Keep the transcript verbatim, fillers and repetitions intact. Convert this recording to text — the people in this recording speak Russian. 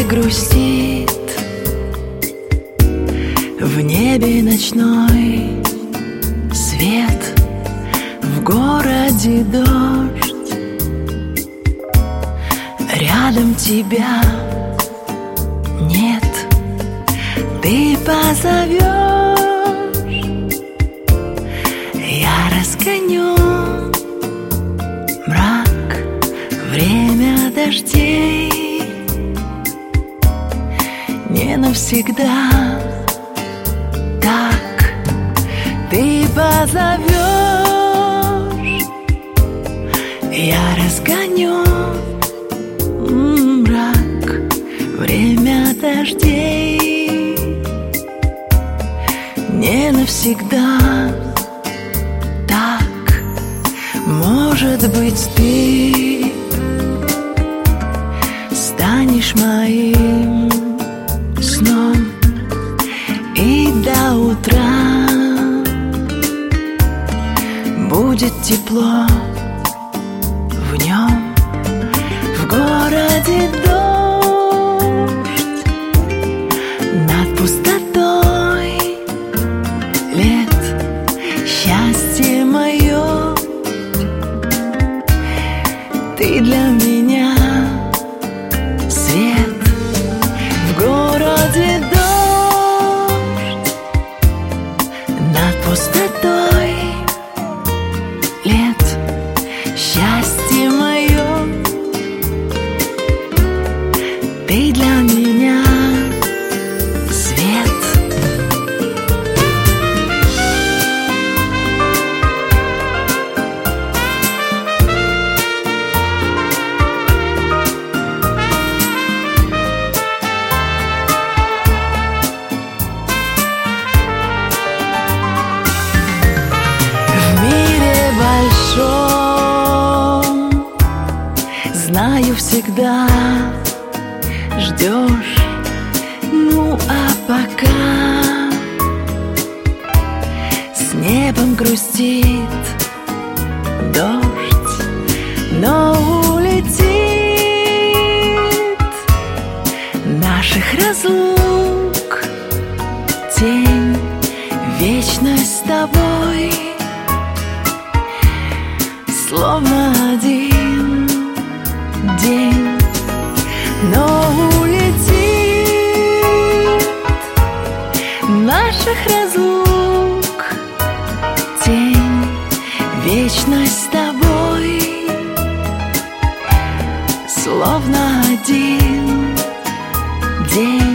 грустит в небе ночной свет, в городе дождь, рядом тебя нет. Ты позовешь, я разгоню мрак, время дождей. Не навсегда так. Ты позовешь, я разгоню мрак, время дождей. Не навсегда так. Может быть, ты станешь моим сном, и до утра будет тепло в нем. В городе дождь, над пустотой лет, счастье мое. Ты для меня свет. В городе дождь, над пустотой лет, счастье мое. Ты для меня свет. Знаю, всегда ждешь, ну а пока с небом грустит дождь, но улетит наших разлук тень, вечность с тобой, словно один день, но улетит наших разлук тень, вечность с тобой, словно один день.